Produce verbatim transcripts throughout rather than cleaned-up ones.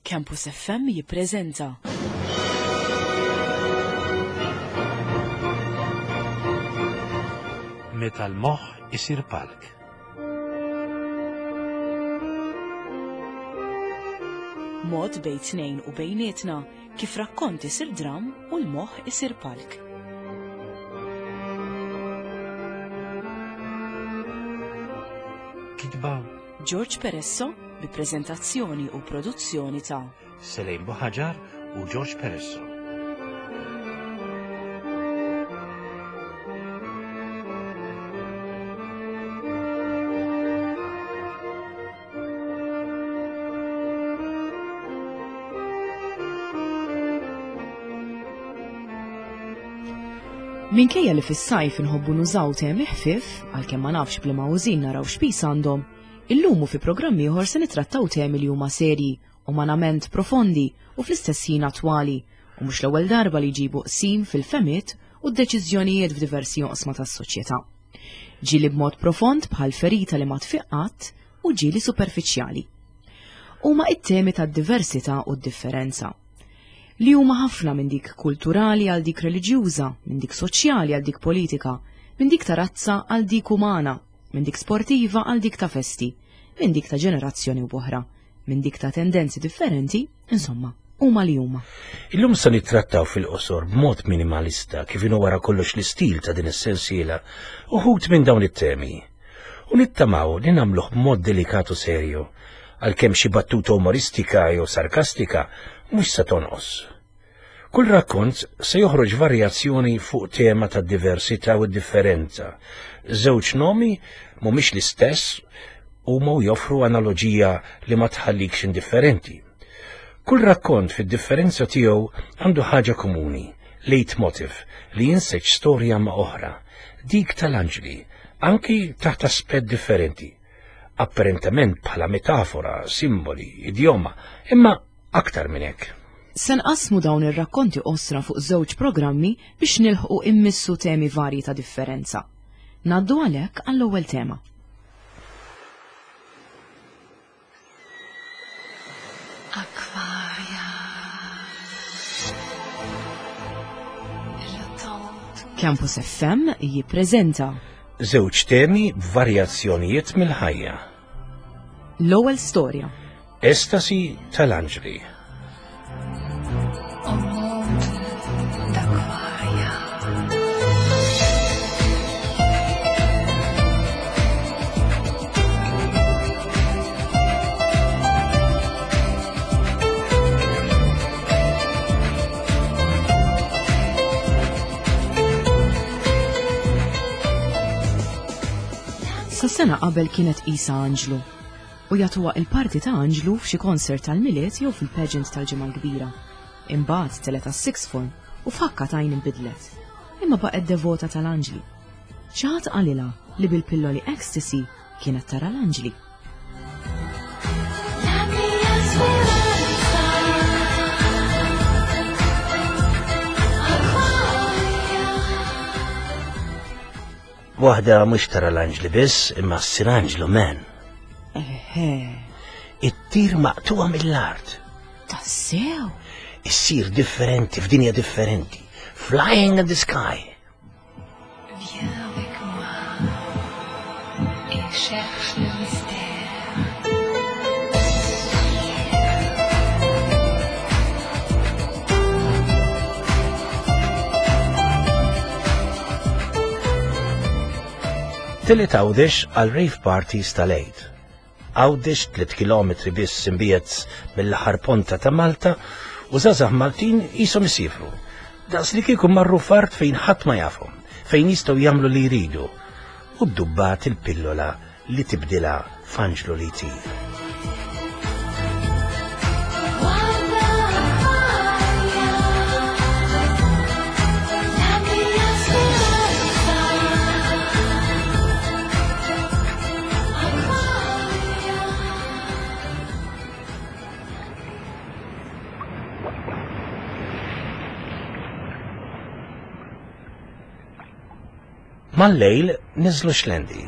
Campus F M jippreżenta Meta l-moħħ isir palk. Mod bejn tnejn u bejnietna kif rakkont isir dram u l-moħħ isir palk. Kitba George Peresso bi preżentazzjoni u produzzjoni ta' Selejn Buħaġar u George Peresso. Minkejja li fis-sajf inħobbu nużaw temi ħfief għalkemm ma nafx bli mawżin naraw x'pis għandhom, illum fi programmi ieħor se nittrattaw temi li huma serji, umanament profondi u fl-istess ħin attwali, u mhux l-ewwel darba li jġibu qsim fil-femiet u d-deċiżjonijiet f'diversi oqsma tas-soċjetà. Ġieli b'mod profond bħal ferita li ma tfiqqat u ġieli superfiċjali. Huma t-temi tad-diversità u d-differenza li huma ħafna minn dik kulturali għal dik reliġjuża, minn dik soċjali għal dik politika, minn dik ta' razza għal dik umana, minn dik sportiva għal dik ta' festi, minn dik ta' ġenerazzjoni u oħra, minn dik ta' tendenzi differenti, insomma, huma li huma. Illum se nittrattaw fil-qosor b'mod minimalista kif inhu wara kollox l-istil ta' din is-sensiela uħud minn dawn it-temi. U nittamaw li nagħmluh b'mod delikatu serju, għalkemm xi battuta umoristika jew sarkastika mhux se tonqos. Kull rakkont se joħroġ varjazzjoni fuq tema ta' diversità u differenza. Żewġ nomi mhumiex l-istess u ma joffru analoġija li ma tħallikx indifferenti. Kull rakkont fid-differenza tiegħu għandu ħaġa komuni, leitmotiv li jinseġ storja ma' oħra, dik tal-anġli, anki taħt aspett differenti. Apparentement bħala metafora, simboli, idioma, imma aktar minn hekk. Se nqasmu dawn ir-rakkonti osra fuq żewġ programmi biex nilħqu immissu temi varji ta' differenza. Naddu għalhekk għall-ewwel tema. Akwarja. Campus F M jippreżenta Żewġ temi b'varjazzjonijiet mill-ħajja. L-ewwel storja. Estasi tal-anġli. Sa sena qabel kienet Isa Anġlu u jagħtuha il-parti ta' Anġlu f'xi konsert tal-miliet jew fil-pageant tal-ġimgħa l-kbira. Imbagħad telet għas-sixth form u f'ħakka tajn inbidlet. Imma baqgħet devota tal-Anġli. Xi ħadd qalilha li bil-pilloli ecstasy kienet tara l-Anġli. Waħda mhux tara l-anġli biss, imma ssir Anġlu men. Eħe. It-tir maqtuha mill-art. Tassew. Issir differenti f'dinja differenti. Flying in the sky. Viens avec moi et cherche le mystère. Tillet għawdex għal rave parties tal-Eid. Għawdex tliet kilometri biss imbiet mill-aħħar ponta ta' Malta u żgħażagħ Maltin qishom isifru. Daqs li kieku marru fart fejn ħadd ma jafhom, fejn jistgħu jagħmlu li jridu. U ddubbat il-pillola li tibdilha f'Anġlu li jtir. Mal-lejl niżlu xlendi.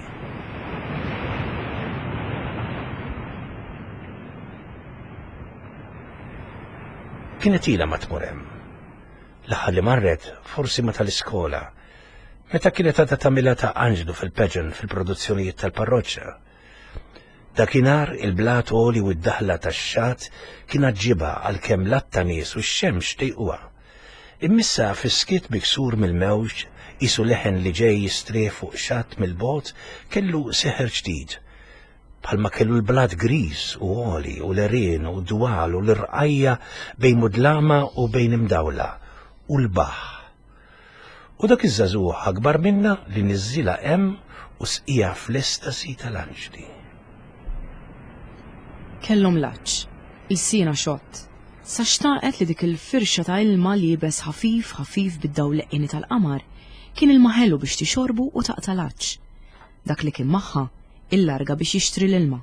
kienet ilha ma tmur hemm. L-aħħar li marret forsi ma tal-iskola, meta kienet għadha tagħmilha ta' Anġlu fil-pageant fil-produzzjonijiet tal-parroċċa. Dakinhar il-blat għoli u d-daħla tax-xat kien ġibha għalkemm l-atta nies u x-xemx tejquha. Immissa fiskiet biksur mill-mewġ isu leħen li ġej jistreh fuq xatt mill-bot kellu seħer ġdid. Bħalma kellu l-blat gris u għoli u l-erin u d-dwal u l-rqajja bejn mudlama u bejn imdawla u l-baħ. U dak iż-żagħżugħ akbar minna li niżżilha hemm u sqija fl-estasi tal-Anġli. Kellhom laċċ, il-sina xott. Sa xtaqet li dik il-firxa ta' ilma li jibes ħafif ħafif bid-dawl leqqini tal-qamar kien il-maħellu biex tixorbu u taqta' laċċ. Dak li kien magħha il-larga biex jixtri l-ilma.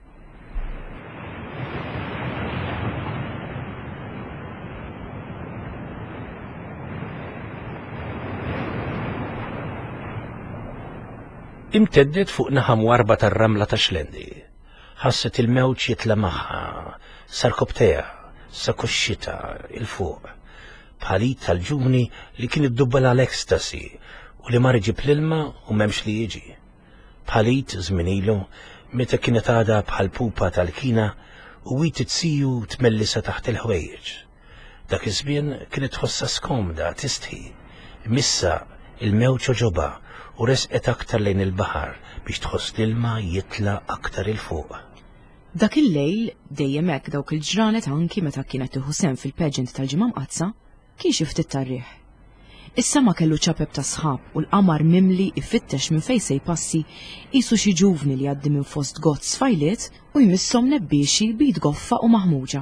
Imteddet fuq naħam warba tar-ramla ta' Xlendi. Ħasset il-mewġ jitla magħha, sar kobteja, sa kuxxita il-fuq. Bħalit tal-ġuni li kien iddubbala l-ekstasi u li mar iġib l-ilma u memx li jiġi. Bħalit żminilu meta kienet għada bħal pupa tal-kina u wit tsiju tmellisa taħt il-ħwejjeġ. Dak iż-żmien kienet tħossa skomda tistħi. Missa il-mewġ ġoba u resqet aktar lejn il-baħar biex tħoss l-ilma jitla aktar il-fuq. Dak il-lejl dejjem hekk dawk il-ġranet anki meta kienet tieħu sehem fil-pageant tal-ġimgħa mqazza kien xi ftit tarriħ. Is-sema kellu ċapeb ta' sħab u l-qamar mimli ifittex minn fejn se jpassi qisu xi ġuvni li għaddi minn fost gott sfajliet u jmisshom nebbiexi bid goffa u maħmuġa.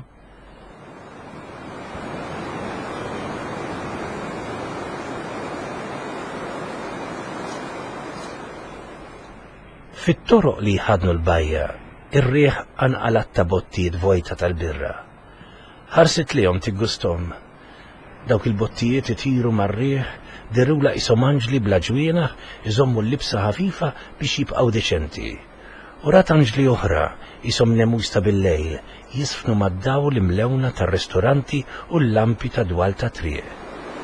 Fit-toroq li ħadnu l-bajja, ir-riħ anqalat ta' bottijiet vojta tal-birra. Ħarsit lihom tiggustom. Dawk il-bottijiet itiru mar-riħ dirrula qishom anġli bla ġwiena iżommu l-libsa ħafifa biex jibqgħu deċenti. U rat anġli oħra qishom nemusta bil-lejl jisfnu mad-dawl imlewna tar-ristoranti u l-lampi ta' dwal ta' triq.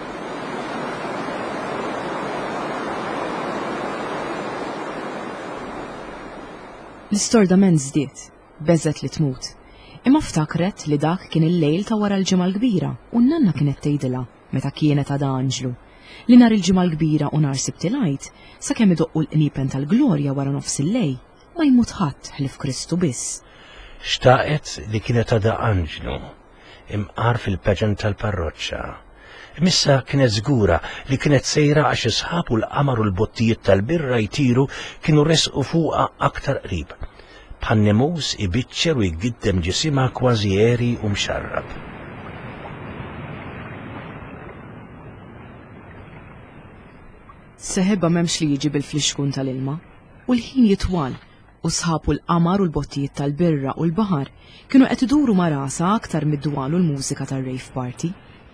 L-istordament żdied, beżet li tmut. Imma ftakret li dak kien il-lejl ta' wara l-ġimgħa l-kbira u n-nanna kienet tgħidilha meta kienet għadha Anġlu li nhar il-ġimgħa l-kbira u nhar Sibtilajt sakemm idoqqu l-qniepen tal-glorja wara nofs il-lejl ma jmut ħadd ħlief Kristu biss. Xtaqet li kienet għadha Anġlu imqar fil-pageant tal-parroċċa. Missa kienet żgura li kienet sejra għax isħab u l-qamar u l-bottijiet tal-birra jtiru kienu resqu fuqha aktar qrib. Bħal nemus ibiċċer u jgiddem ġisimha kważi eri u mxarrab. Seħebba m'hemmx li jiġi bil-flixkun tal-ilma u l-ħin jitwal u sħabu l-qamar u l-bottijiet tal-birra u l-baħar kienu qed iduru ma' rasa aktar mid-dwal u l-mużika tar-rave party.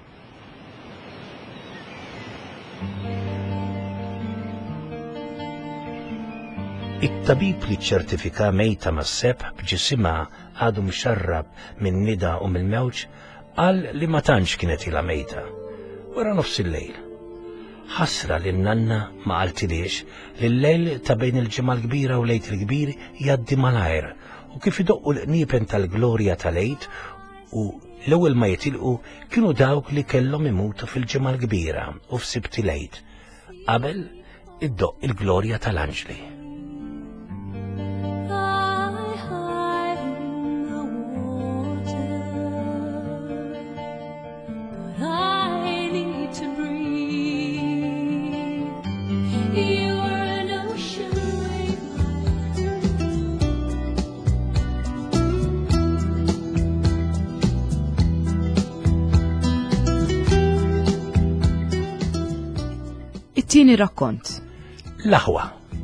It-tabib li ċertifika mejta mas-seb b'ġisimha għadu mxarrab minn nida u mill-mewġ qal li ma tantx kienet ilha mejta. Wara nofs il-lejl. Ħasra li n-nanna ma qaltiliex li l-lejl ta' bejn il-ġimgħa l-kbira u lejt il-kbir jgħaddi malajr u kif idoqqu l-qniepen tal-glorja tal-lejt u l-ewwel ma jitilqu kienu dawk li kellhom imutu fil-ġimgħa l-kbira u f'Sibtilejt qabel iddoq il-glorja tal-Anġli. It-tieni rakkont. L-aħwa.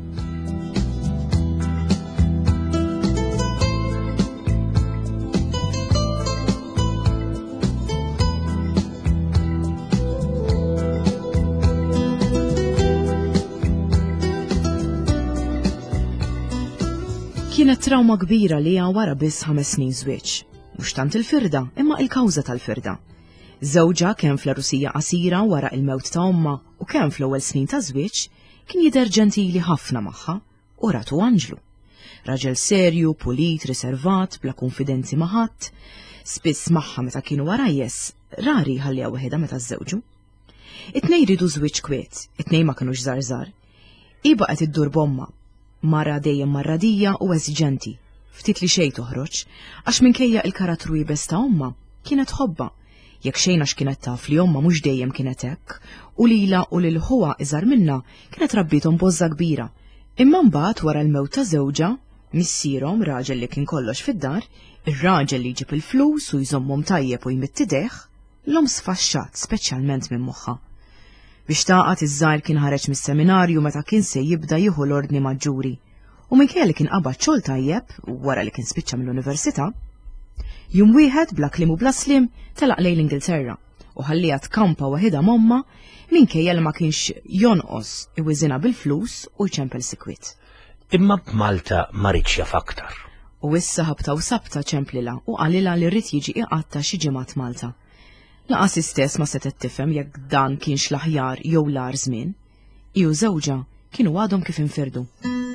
Kienet trauma kbira li wara biss ħames snin żwieġ. Mhux tant il-firda, imma il-kawża tal-firda. Żewġa kemm fl-arusija qasira wara il-mewt ta' omma u kemm fl-ewwel snin ta' żwieġ kien jidher ġentili ħafna magħha u ratu Anġlu. Raġel serju, pulit, riservat, bla konfidenzi ma' ħadd, spiss magħha meta kienu warajjes, rari ħallija waħedha meta żżewġu. It-tnejn ridu żwieġ kwiet, it-tnejn ma kinux żgħar. Iba qed iddur bomma, mara dejjem marradija u eżiġenti, ftit li xejn toħroġ, għax minkejja il-karattru jibes ta' omma kienet ħobba, jekk xejn għax kienet taf li omma mhux dejjem kienet hekk, u lila u lil ħuwa iżgħar minnha kienet rabbithom bożza kbira. Imma mbagħad wara l-mewt ta' żewġa, missierhom raġel li kien kollox fid-dar, ir-raġel li jġib il-flus u jżommhom tajjeb u jmitt idejh, l-om sfaxxat speċjalment minn moħħha. Biex taqgħet iż-żgħir kien ħareġ mis-seminarju meta kien se jibda jieħu l-ordni maġġuri, u minkejja li kien qabad xogħol tajjeb wara li kien spiċċa mill-università, jum wieħed bla kliem u bla slim telaq lejn l-Ingilterra u ħalliha tkampa waħedha momma minkejja li ma kienx jonqos iwiżinha bil-flus u jċempel sikwiet. Imma b'Malta ma ridx jaf aktar. U issa ħabta u sabta ċemplila u qalilha li rrid jiġi iqatta xi ġimgħat Malta. Laqas istess ma setet tifhem jekk dan kienx l-aħjar jew l-ar żmien. Hi u żewġa kienu għadhom kif infirdu.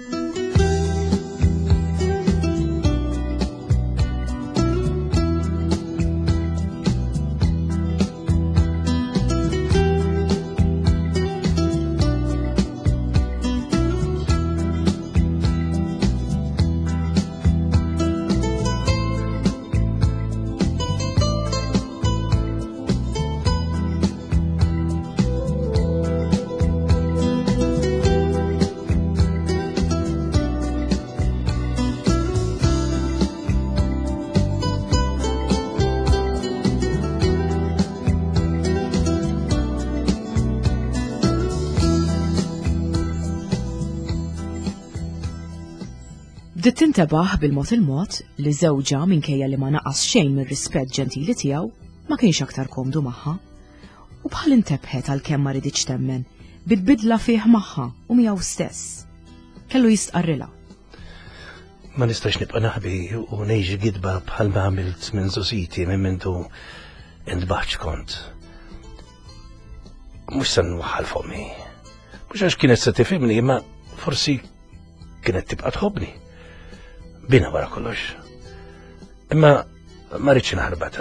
Bdiet tintebaħ bil-mod il-mod li żewġa minkejja li ma naqas xejn mir-rispett ġentili tiegħu ma kienx aktar komdu magħha. U bħal intebħet għalkemm ma riditx temmen bit-bidla fih magħha u miegħu stess. Kellu jistqarrilha. Ma nistax nibqa' naħbi u ngħix gidba bħal ma għamilt minn żużiti minn mintu intbaħx kont. Mhux se nwaħħal fommi. Mhux għax kienet se tifhimni, imma forsi kienet tibqa' tħobbni. Bina wara kollox. Imma ma rridx inħarbata.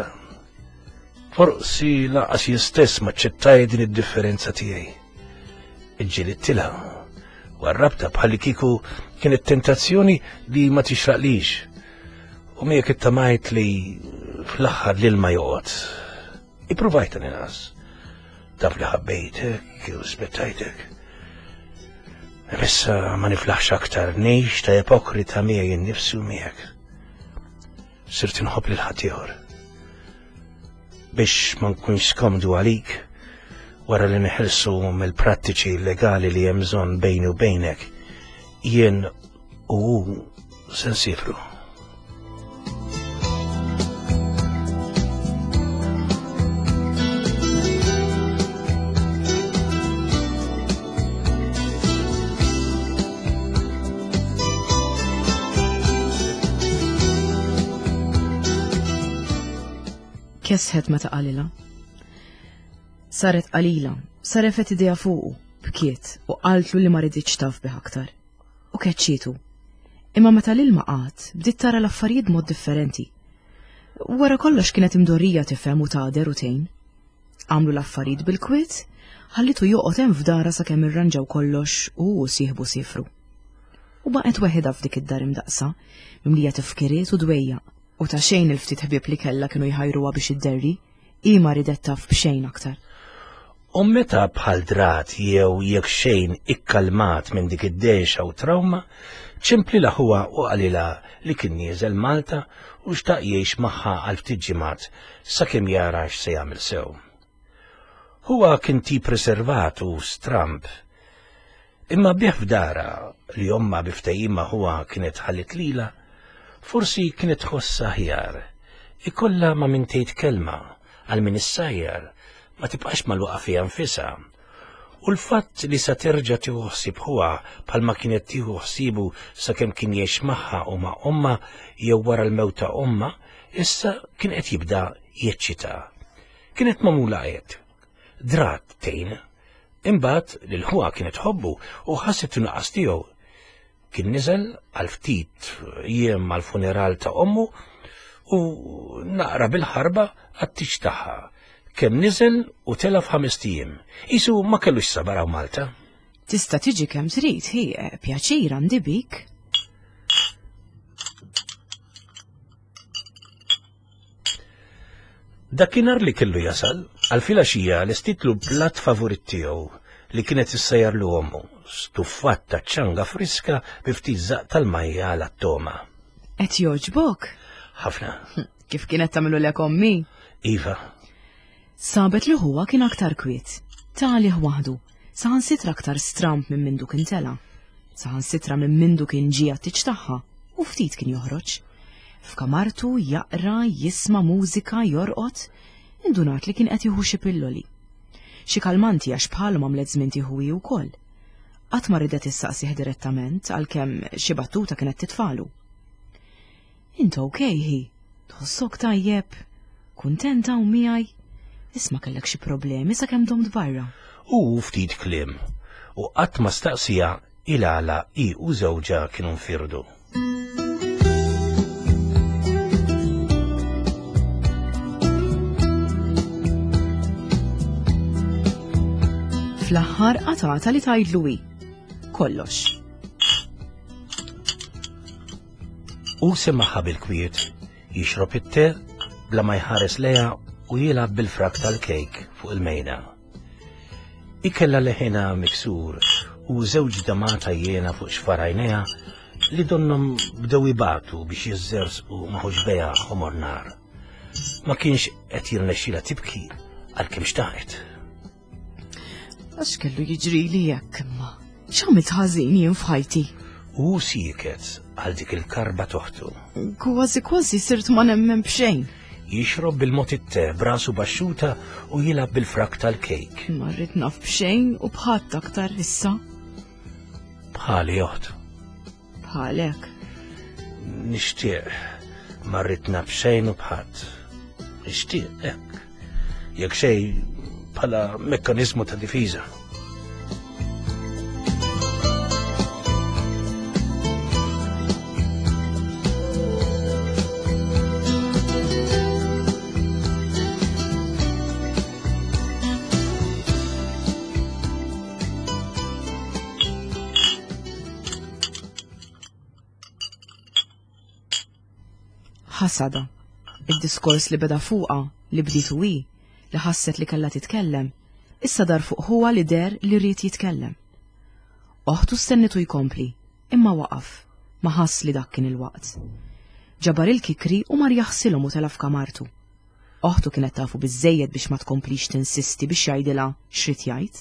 Forsi laqas jistess ma ċettaj din id-differenza tiegħi. Iġġielittilha u għarrabta bħalli kieku kienet tentazzjoni li ma tixraqlix. U mija kittamajt li fl-aħħar l-ilma joqgħod. Ippruvajt inqas. Taf li ħabbejtek u spettajtek. Issa ma niflaħx aktar ngħix ta' ipokrita miegħi innifsi u miegħek. Sirt inħobb lil ħadd ieħor. Biex ma nkunx skomdu għalik wara li neħilsu mill-prattiċi legali li hemm bżonn bejni u bejnek, jien u hu se nsifru. Kesħet meta qalilha. Saret qalila, sarefet idea fuqu, bkiet u qaltlu li ma riditx taf bih aktar. U keċċitu. Imma meta l-ilma qatt bdiet tara l-affarijiet mod differenti. Wara kollox kienet imdorrija tifhem u tagħder u tgħin. Għamlu l-affarijiet bil-kwiet, ħallitu joqgħod hemm f'dara sakemm irranġaw kollox u sieħbu sifru. U baqgħet weħedha f'dik id-dar imdaqsa, mimlija tifkiriet u dwejjaq. U ta' xejn il-ftit ħbieb li kellha kienu jħajruha biex idderri, hi ma ridet taf b'xejn aktar. U meta bħal drat jew jekk xejn ikkalmat minn dik id-dejxa u trawma, ċempli huwa u qalilha li kien nieżel Malta u xtaq jgħix magħha għal ftit ġimgħat sakemm jara x'se jagħmel sew. Huwa kien tip riservat u stramb. Imma bih f'dara li omma biftehimha huwa kienet ħallit lila, forsi kienet tħoss aħjar, ikollha ma min tgħid kelma għal min issajjar ma tibqax malwaqa fiha nfisha. U l-fatt li sa terġa' tieħu ħsieb huwa bħalma kienet tieħu ħsibu sakemm kien jgħix magħha u ma' omma jew wara l-mewt ta' omma, issa kien qed jibda jeċċita. kienet mamula għed. Drat tejn. Imbagħad lil ħuha kienet ħobbu u ħasset inqas tiegħu. Kien niżel għal ftit jiem mal-funeral ta' ommu u naqra bil-ħarba għat-tix tagħha. Kemm niżel u tela f'ħames tiem. Isu ma kellux sabar hawn Malta. Tista' tiġi kemm trid, hi pjaċir għandi bik. Dakinhar li kellu jasal, għal filgħaxija lestitlu blatt favorit tiegħu li kienet issejjarlu ommu, stuffat ta' ċanga friska bi ftit żaq tal-majja għal attoma. Qed jogħġbok? Ħafna. Kif kienet tagħmlu lek ommi? Iva. Sabet li huwa kien aktar kwiet, talih waħdu, saħansitra aktar stramp minn mindu kien tela, saħansitra minn mindu kien ġie għat-tiġ tagħha u ftit kien joħroġ. F'kamartu jaqra, jisma' mużika, jorqod, indunat li kien qed jieħu xi pilloli. Xi kalmanti għax bħalhom għamlet żmien tieħu hi wkoll. Qatt ma ridet issaqsih direttament għalkemm xi battuta kienet titfalu. Inta okej hi, tħossok tajjeb, kuntenta u miegħi, isma' kellek xi problemi sakemm domt barra. U ftit kliem, u qatt ma staqsija il-għala i u żewġa kienu nfirdu. Fl-aħħar qatata li tgħidlu hi kollox. U semmaħħa bil-kwiet jixrob it-te bla ma jħares lejha u jilgħab bil-frak tal-kejk fuq il-mejda. Ikella leħena miksur u żewġ damata jiena fuq xfarajnejha li donnom bdew ibatu biex jiżżersqu maħux beja ħomor nar. Ma kienx qed jirnexxila tibki għalkemm xtaqet. Għax kellu jiġri li jekk imma, x'għamilt ħażin jien f'ħajti. U sieket għal dik il-karba toħtu. Kważi kważi sirt ma nemmen b'xejn. Jixrob bil-mod it-te brasu baxxuta u jilab bil-frak tal-kejk. Ma rrid naf b'xejn u bħadd aktar issa. Bħali joħt. Bħalek. Nixtieq ma rrid naf b'xejn u bħadd. Nixtieq hekk. Jekk xejn bħala mekkaniżmu ta' difiża. Ħasada, id-diskors li beda fuqa li bditu hi li ħasset li kellha titkellem, issa dar fuq huwa li der li rrid jitkellem. Oħtu stennitu jkompli, imma waqaf, ma ħass li dak kien il-waqt. Ġabar il-kikri u mar jaħsilhom u tela f'kamartu. Oħtu kienet tafu biżejjed biex ma tkomplix tinsisti biex jgħidilha x'rid jgħid.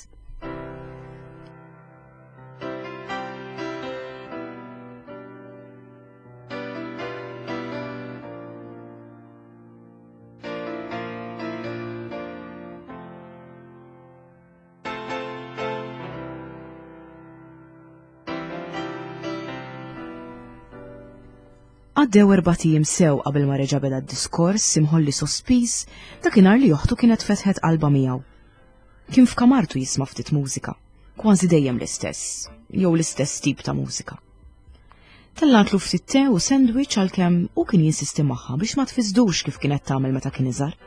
Għaddew erbatijim sew qabel ma reġa' beda d-diskors imħolli sospiż dakinhar li joħtu kienet fetħet qalba miegħu. Kien f'kamartu jisma' ftit mużika, kważi dejjem l-istess, jew l-istess tip ta' mużika. Tellatlu ftit te u sandwich għalkemm u kien jinsisti magħha biex ma tfiżdux kif kienet tagħmel meta kien iżgħar.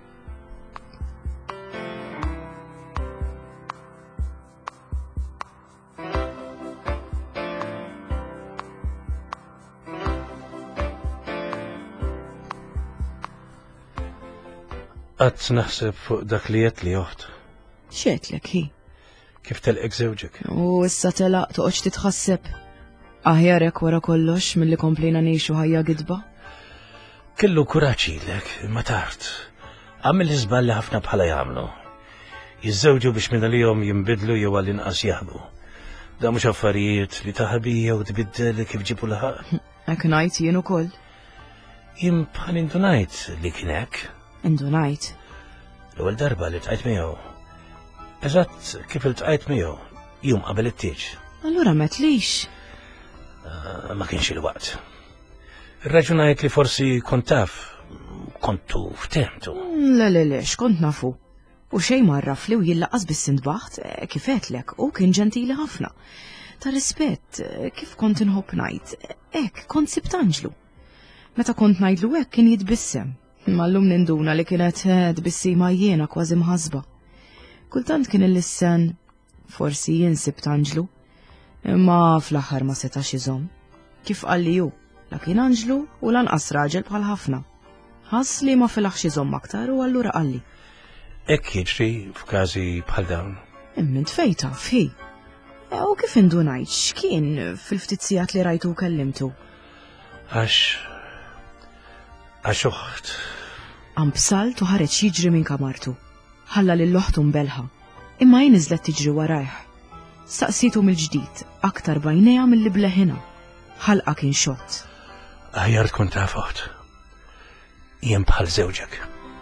Qatt naħseb fuq dak li jett li joħt. X'għedlek hi? Kif telqek żewġek. U issa telaq toqgħodx titħasseb. Aħjar hekk wara kollox milli komplejna ngħixu ħajja gidba. Kellu kuraġġ ilek, imma tard. Għamel iżbal li ħafna bħala jagħmlu. Jiżżewġu biex minn għalihom jinbidlu jew għall-inqas jaħbu. Da mhux affarijiet li taħabija u tbiddel kif ġibu laħaq. Hekk ngħid jien ukoll. Jien bħal indunajt li kien hekk. Indunajt. L-ewwel darba li tqajt miegħu. Eżatt kif iltqajt miegħu jum qabel it-tieġ. Allura metlix. Ma kienx il-waqt. Irraġunajt li forsi kont taf, kontu ftemtu. Le le le, xkont nafu. U xej marraf li u jillaqqas bis-sindbaħt kifetlek u kien ġentili ħafna. Ta' rispett, kif kont inħobb ngħid, hekk kont sibt Anġlu. Meta kont ngħidlu hekk kien jitbissem, imma llum ninduna li kienet tbissima jiena kważi mħasba. Kultant kien il-lissen forsi jien sibt Anġlu, imma fl-aħħar ma setax iżomm. Kif qalli hu, la kien Anġlu u lanqas raġel bħal ħafna. Ħass li ma filaħx iżomm aktar u allura qalli. Hekk jiġri f'każi bħal dawn. Imment fejta, fi. U kif indunajt, x'kien fil-ftit sigħat li rajtu u kellimtu? Għax... għax uħt. Għam bsalt u ħareġ jiġri minn kamartu. Ħalla lill-oħtu mbelħa. Imma jien iżlet tiġri warajh. Saqsitu mill-ġdid, aktar bajnejha mill-li bleħina. Ħalqa kien xott. Aħjar tkun taf uħt. Jien bħal żewġek.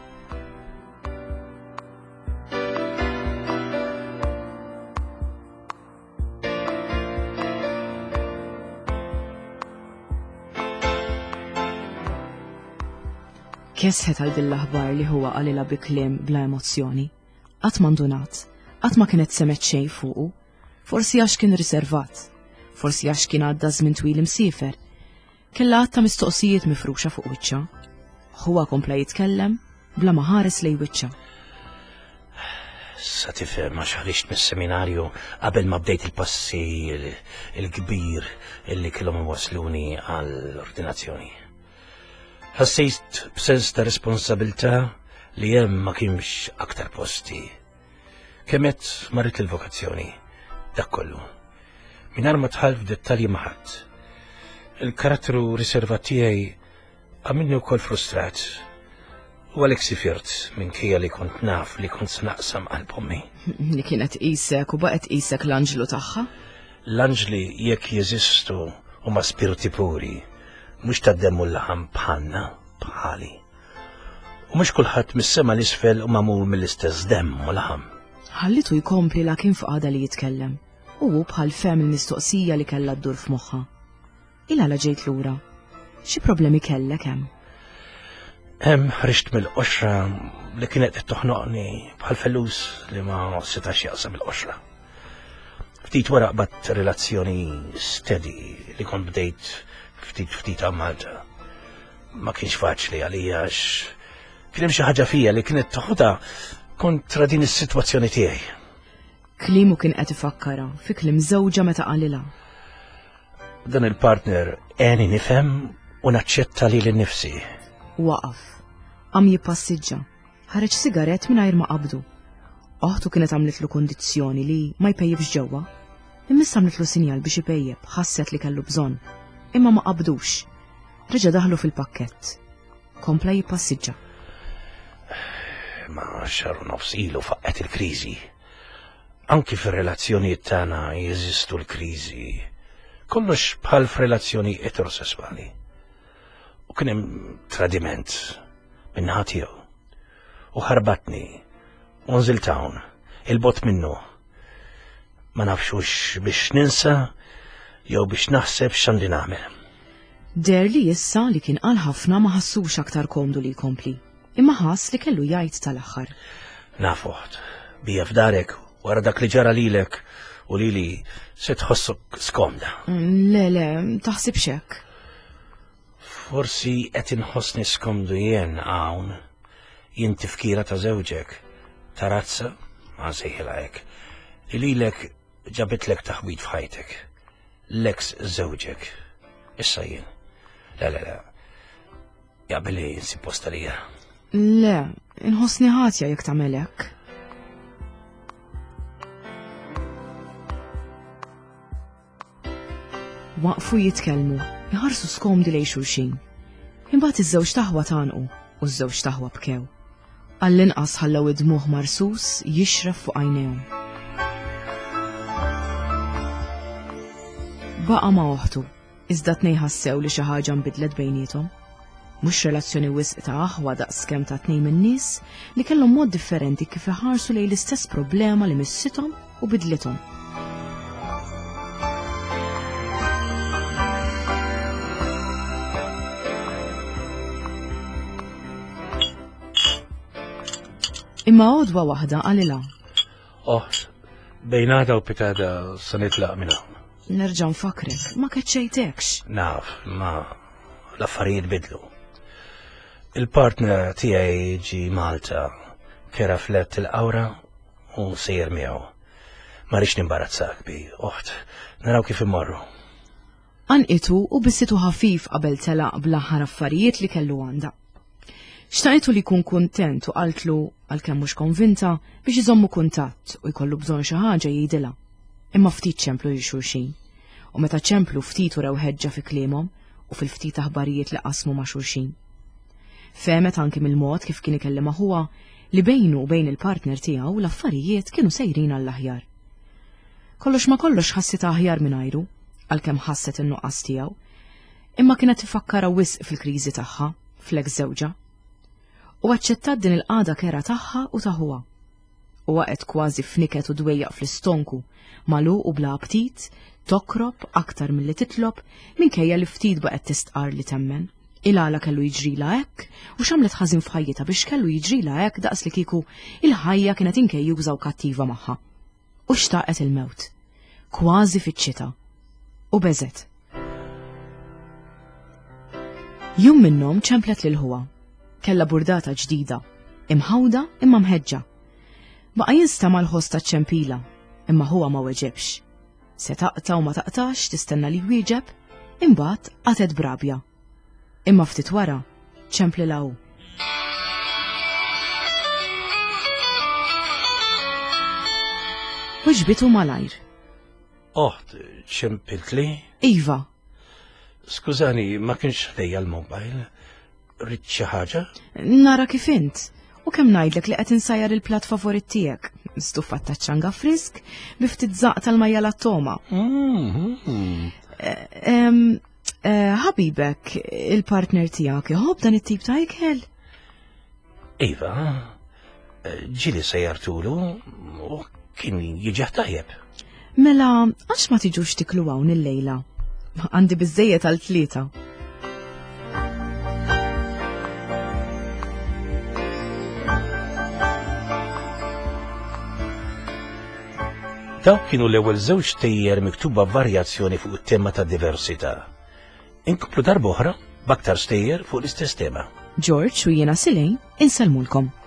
Kesħet għal dill-aħbar li huwa għalila bi kliem bla emozzjoni. Qatt ma ndunat, qatt ma kienet semet xejn fuqu, forsi għax kien riservat, forsi għax kien għadda żmien twil imsiefer. Kella għatta mistoqsijiet mifruxa fuq wiċċa. Huwa kompla jitkellem bla ma ħares lej wiċċa. Sa tifhem għax ħriġt mis-seminarju qabel ma bdejt il-passi il-kbir illi kellhom wasluni għall-ordinazzjoni. Ħassejt b'sens ta' responsabilità li hemm ma kienx aktar posti. Kemet marrit il-vokazzjoni, dak kollu. Mingħajr ma tħall f'dettalji ma' ħadd. Il-karattru riservat tiegħi għamilni wkoll frustrat. U għalhekk sifirt minkejja li kont naf li kont se naqsam qalb ommi. Li kienet qisek u baqgħet qisek l-Anġlu tagħha? L-Anġli jekk jeżistu huma spiriti puri. Mux taddemmu l-laħam bħalna, bħali. U mux kullħat mis-sema l-isfel u mamur mill-istess demmu laħam. Ħallitu jkompli la kien fqada li jitkellem. U bħal fem il-mistoqsija li kella d-dur f'moħħa. Ila la ġejt lura. Xi problemi kellek hemm? Hemm ħriġt mill-qoxra li kienet toħnoqni bħal fellus li ma setax jaqsam il-qoxra. Ftit wara qbad relazzjoni steady li kont bdejt ftit ftit Malta. Ma kienx faċli għalija għax kien hemm xi ħaġa fija li kienet toħodha kontra din is-sitwazzjoni tiegħi. Klimu kien qed ifakkara fi kliem żewġa meta qalilha. Dan il-partner għeni nifhem u naċċetta li l-nifsi. Waqaf, għam jippassiġġa, ħareġ sigaret mingħajr ma qabdu. Oħtu kienet għamlitlu kondizzjoni li ma jpejjibx ġewwa. Imissa għamlitlu sinjal biex ipejjeb, ħasset li kellu bżonn. Imma ma qabdux. Reġa' daħlu fil-pakkett. Kompla jippassiġġa. Ma xarru nofs ilu faqqet il-kriżi. Anki fir-relazzjonijiet tagħna jeżistu l-kriżi. Kollox bħal f'relazzjoni eterosessuali. U kien hemm tradiment minn naħa tiegħu. U ħarbatni, u nżilt hawn, il-bot minnu. Ma nafxux biex ninsa jew biex naħseb x'għandi nagħmel. Der li issa li kien qal ħafna ma ħassux aktar komdu li jkompli, imma ħass li kellu jgħid tal-aħħar. Nafuħt, bija f'darek wara dak li ġara lilek u lili se tħossok skomda. Le, le, taħsibx hekk. Forsi qed inħossni skomdu jien hawn, jien tifkira ta' żewġek, ta' razza, ma sejħilha hekk, li lilek ġabitlek taħwit f'ħajtek. L-eks żewġek. Issa jien. Le, le, le. Jaqbeli nsi posta lija. Le, inħossni ħatja jekk tagħmel hekk. Waqfu jitkellmu, jħarsu skomdi lejn xulxin. Imbagħad iż-żewġ taħwa tanqu u ż-żewġ taħwa bkew. Għall-inqas ħallew id-dmuħ marsus jixref fuq għajnejhom. Baqa' ma' oħtu, iżda tnej ħassew li xi ħaġa nbidlet bejniethom. Mhux relazzjoni wisq ta' aħwa daqskemm ta' tnejn min-nies li kellhom mod differenti kif iħarsu lejn l-istess problema li missithom u bidlithom. Imma għodwa waħda għalila. Oh, bejnada u pitada sa nitlaq minn hawn. Nerġa' nfakrek, ma keċċejtekx. Naf, ma l-affarijiet bidlu. Il-partner tiegħi ġi Malta, kera flet il-qawra u sejjer miegħu. Ma rridx nimbarazzak bi, oħt, naraw kif immorru. Anqitu u bissitu ħafif qabel telaq bl-aħħar affarijiet li kellu għandha. Xtaqtu li jkun kuntent u qaltlu għalkemm mhux konvinta biex iżommu kuntatt u jkollu bżonn xi ħaġa jgħidilha. Imma ftit ċemplu lil xulxin. U meta ċemplu ftit u rew ħeġġa fi kliemhom u fil-ftit aħbarijiet li qasmu ma' xulxin. Femet anki mill-mod kif kien ikellima huwa li bejnu u bejn il-partner tiegħu l-affarijiet kienu sejrin għall-aħjar. Kollox ma kollox ħassit aħjar minn ajru, għalkemm ħasset in-nuqqas tiegħu, imma kienet tifakkara wisq fil-kriżi tagħha, fl-eks żewġa. U aċċettat din il-qagħda kera tagħha u taħuha. U waqgħet kważi fniket u dwejjaq fl-istonku, magħluq u bla aptit, tokrob aktar milli titlob minkejja li ftit baqgħet tistqar li temmen. Il-għala kellu jiġrila hekk u xamlet ħażin f'ħajjitha biex kellu jiġrila hekk daqs li kieku il-ħajja kienet inkejjuża u kattiva magħha. U xtaqet il-mewt, kważi fiċ-ċita, u beżet. Jum minnhom ċemplet lil huwa, kella burdata ġdida, imħawda imma mħeġġa. Baqa' jinstama' l-ħoss taċ-ċempila, imma huwa ma weġebx. Se taqta' u ma taqtax tistenna li jwieġeb, imbagħad qatet brabja. Imma ftit wara ċemplilaw. Wġbitu malajr. Oħt, ċempiltli? Iva. Skużani, ma kienx ħdejja l-mobile? Rid xi ħaġa? Nara kif int. U kemm ngħidlek li qed insajjar il-platt favorit tiegħek. Stuffat ta' ċanga frisk, biftit żaq tal-majja lat-toma. Ħabibek, il-partner tiegħek iħobb dan it-tip ta' ikel? Iva, ġili sejjartulu u kien jiġi tajjeb. Mela, għax ma tiġux tiklu hawn il-lejla? Għandi biżejjed għal tlieta. Dawk kienu l-ewwel żewġ tejjer miktuba varjazzjoni fuq it-tema ta' diversità. Inkomplu darba oħra b'aktar stejjer fuq l-istess tema. George u jiena Silejn inselmulkom.